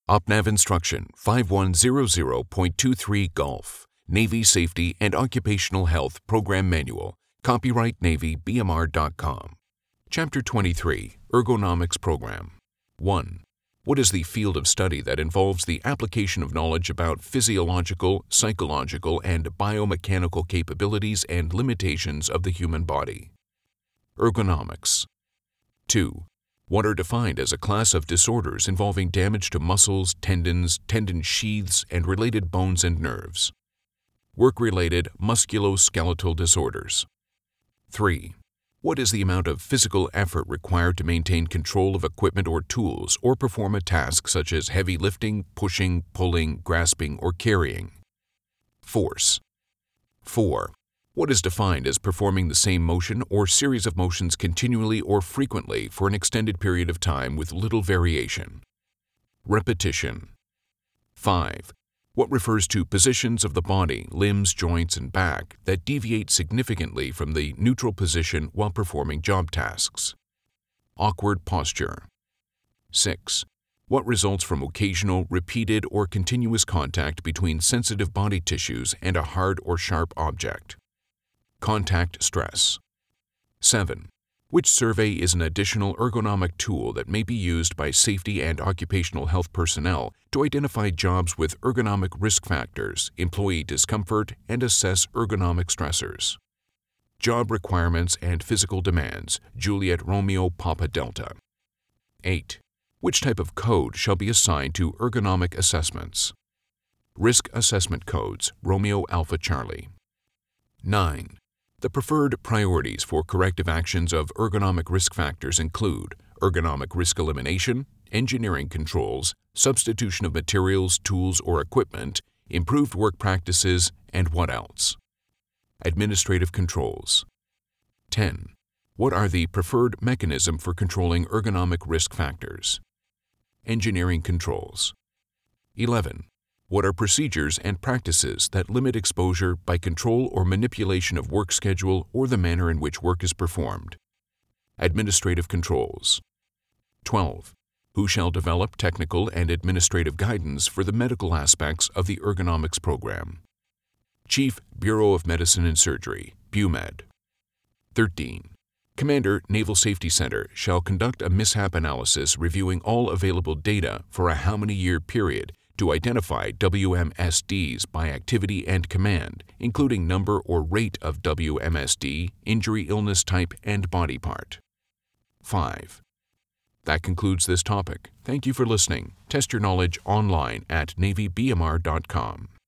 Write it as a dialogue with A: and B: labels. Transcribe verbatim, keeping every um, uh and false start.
A: OPNAV Instruction five one zero zero point two three Golf, Navy Safety and Occupational Health Program Manual, copyright Navy B M R dot com. Chapter twenty-three, Ergonomics Program. one. What is the field of study that involves the application of knowledge about physiological, psychological, and biomechanical capabilities and limitations of the human body? Ergonomics. two. What are defined as a class of disorders involving damage to muscles, tendons, tendon sheaths, and related bones and nerves? Work-related musculoskeletal disorders. three. What is the amount of physical effort required to maintain control of equipment or tools or perform a task such as heavy lifting, pushing, pulling, grasping, or carrying? Force. four. What is defined as performing the same motion or series of motions continually or frequently for an extended period of time with little variation? Repetition. five. What refers to positions of the body, limbs, joints, and back that deviate significantly from the neutral position while performing job tasks? Awkward posture. six. What results from occasional, repeated, or continuous contact between sensitive body tissues and a hard or sharp object? Contact stress. seven. Which survey is an additional ergonomic tool that may be used by safety and occupational health personnel to identify jobs with ergonomic risk factors, employee discomfort, and assess ergonomic stressors? Job requirements and physical demands, Juliet Romeo Papa Delta. eight. Which type of code shall be assigned to ergonomic assessments? Risk assessment codes, Romeo Alpha Charlie. nine. The preferred priorities for corrective actions of ergonomic risk factors include ergonomic risk elimination, engineering controls, substitution of materials, tools, or equipment, improved work practices, and what else? Administrative controls. ten. What are the preferred mechanism for controlling ergonomic risk factors? Engineering controls. eleven. What are procedures and practices that limit exposure by control or manipulation of work schedule or the manner in which work is performed? Administrative controls. twelve. Who shall develop technical and administrative guidance for the medical aspects of the ergonomics program? Chief, Bureau of Medicine and Surgery, BUMED. thirteen. Commander, Naval Safety Center shall conduct a mishap analysis reviewing all available data for a how many year period to identify W M S Ds by activity and command, including number or rate of W M S D, injury, illness type, and body part. five. That concludes this topic. Thank you for listening. Test your knowledge online at Navy B M R dot com.